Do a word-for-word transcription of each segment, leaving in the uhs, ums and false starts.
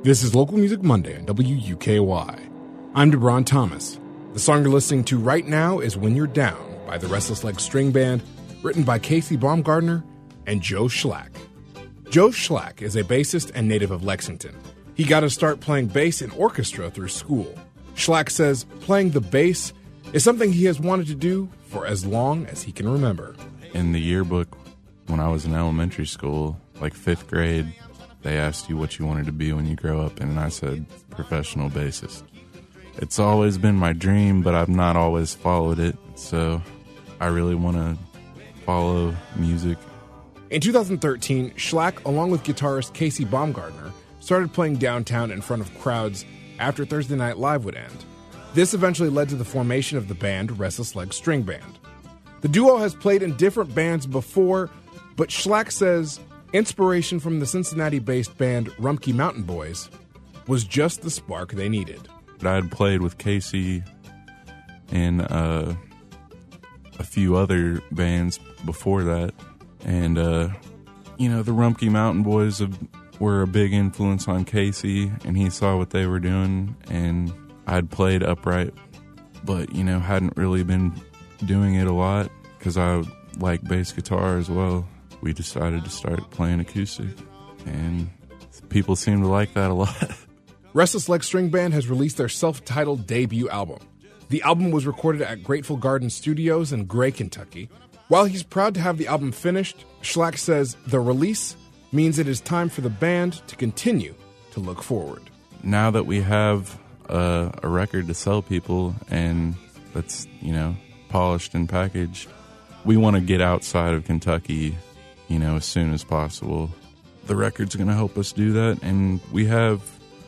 This is Local Music Monday on W U K Y. I'm DeBron Thomas. The song you're listening to right now is When You're Down by the Restless Legs String Band, written by Casey Baumgardner and Joe Schlack. Joe Schlack is a bassist and native of Lexington. He got to start playing bass in orchestra through school. Schlack says playing the bass is something he has wanted to do for as long as he can remember. In the yearbook, when I was in elementary school, like fifth grade, they asked you what you wanted to be when you grow up, and I said professional bassist. It's always been my dream, but I've not always followed it, so I really want to follow music. In two thousand thirteen, Schlack, along with guitarist Casey Baumgardner, started playing downtown in front of crowds after Thursday Night Live would end. This eventually led to the formation of the band Restless Legs String Band. The duo has played in different bands before, but Schlack says inspiration from the Cincinnati-based band Rumpke Mountain Boys was just the spark they needed. I had played with Casey in uh, a few other bands before that, and uh, you know, the Rumpke Mountain Boys have, were a big influence on Casey, and he saw what they were doing, and I'd played upright, but you know, hadn't really been doing it a lot because I like bass guitar as well. We decided to start playing acoustic, and people seem to like that a lot. Restless Legs String Band has released their self-titled debut album. The album was recorded at Grateful Garden Studios in Gray, Kentucky. While he's proud to have the album finished, Schlack says the release means it is time for the band to continue to look forward. Now that we have a, a record to sell people and that's, you know, polished and packaged, we want to get outside of Kentucky, you know, as soon as possible. The record's going to help us do that, and we have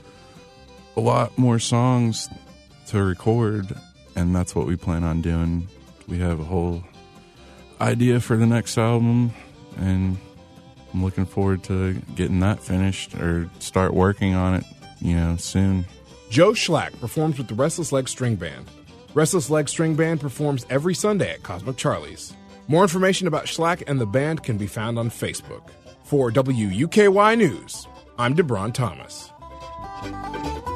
a lot more songs to record, and that's what we plan on doing. We have a whole idea for the next album, and I'm looking forward to getting that finished or start working on it, you know, soon. Joe Schlack performs with the Restless Legs String Band. Restless Legs String Band performs every Sunday at Cosmic Charlie's. More information about Schlack and the band can be found on Facebook. For W U K Y News, I'm DeBron Thomas.